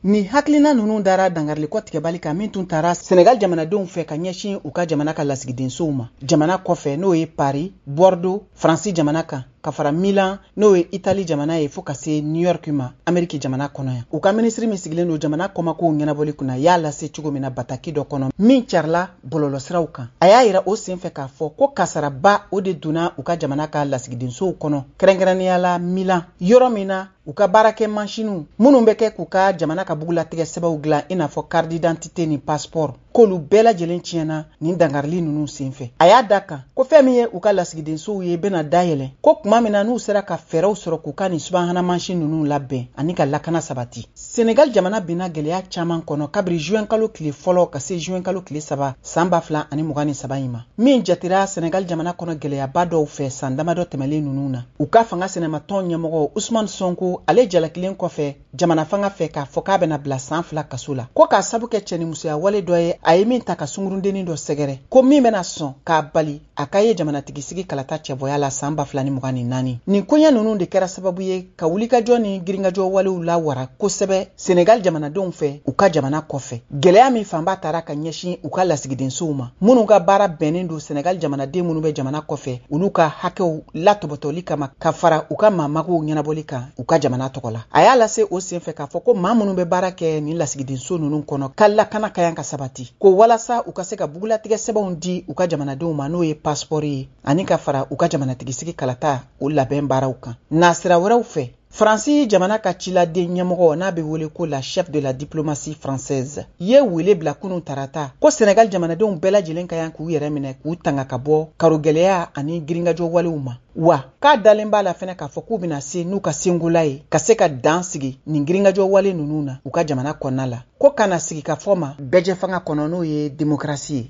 Ni hakilina nunu dara dangarli ko tigɛbali ka min tun tara Senegal jamanadenw fɛ ka ɲɛsin u ka jamana ka lasigidensow ma. Jamana kɔfɛ n'o ye Paris, Bordeaux, France jamana kan, ka fara Milan n'o ye Italie jamana ye fo ka se New York ma, Amerique jamana kɔnɔ yan. U ka ministre min sigilen don jamana kɔmakow ɲɛnabɔli kunna y'a lase cogo min na bataki dɔ kɔnɔ min carila bɔlɔlɔsiraw kan. A y'a yira o senfɛ k'a fɔ ko kasaraba o de donna u ka jamana ka lasigidensow kɔnɔ, kɛrɛnkɛrɛnnenya la Milan, yɔrɔ min na u ka baarakɛ mansiniw minnu bɛ kɛ k'u ka jamana ka bugulatigɛ sɛbɛnw dilan i n'a fɔ carte d'identité ni passeport k'olu bɛɛ lajɛlen tiɲɛna nin dangarili ninnu senfɛ. A y'a da kan ko fɛn min ye u ka lasigidensow ye bɛna dayɛlɛ ko tuma min na n'u sera ka fɛɛrɛw sɔrɔ k'u ka nin subahana mansin ninnu labɛn ani ka lakana sabati. Senegal jamana binna gɛlɛya caman kɔnɔ kabiri juin kalo tile fɔlɔ ka se juin kalo tile 3 san 2023 in ma. Min jatira Senegal jamana kɔnɔ gɛlɛyaba dɔw fɛ san damadɔ tɛmɛlen ninnu na. U ka fanga sɛnɛmatɔn ɲɛmɔgɔ Ousmane Sonko ale jalakilen kɔfɛ jamana fanga fɛ k'a fɔ k'a bɛna bila san 2 kaso la. Ko k'a sabu kɛ cɛnimusoya wale dɔ ye a ye min ta ka sungurundennin dɔ sɛgɛrɛ ko min bɛna sɔn k'a bali a ka ye jamanatigi sigi kalata cɛbɔya la san 2024. Nin koɲɛ ninnu de kɛra sababu ye ka wulikajɔ ni giringajɔ walew lawara kosɛbɛ Senegal jamanadenw fɛ u ka jamana kɔfɛ. Gɛlɛya min fanba taara ka ɲɛsin u ka lasigidensow ma minnu ka baara bɛnnen don Senegal jamanaden minnu bɛ jamana kɔfɛ olu ka hakɛw latɔbɔtɔli kama ka fara u ka maamagow ɲɛnabɔli kan u ka jamana tɔgɔ la. A y'a lase o senfɛ k'a fɔ ko maa minnu bɛ baara kɛ nin lasigidenso ninnu kɔnɔ ka lakana ka yan ka sabati ko walasa u ka se ka bugulatigɛ sɛbɛnw di u ka jamanadenw ma n'o ye passeport ye ani ka fara u ka jamanatigi sigi kalata o labɛn baaraw kan. Nasira wɛrɛw fɛ Faransi jamana ka ciladen ɲɛmɔgɔ n'a bɛ wele ko la chef de la diplomatie française ye wele bila kunun tarata ko Senegal jamanadenw bɛɛ lajɛlen ka yan k'u yɛrɛ minɛ k'u tanga ka bɔ karogɛlɛya ani giringajɔ walew ma. Wa k'a dalen b'a la fɛnɛ k'a fɔ k'u bɛna se n'u ka sengola ye ka se ka dan sigi nin giringajɔ wale ninnu na u ka jamana kɔnɔna la ko kana sigi ka fɔ ma bɛɛjɛ fanga kɔnɔ n'o ye démocratie ye.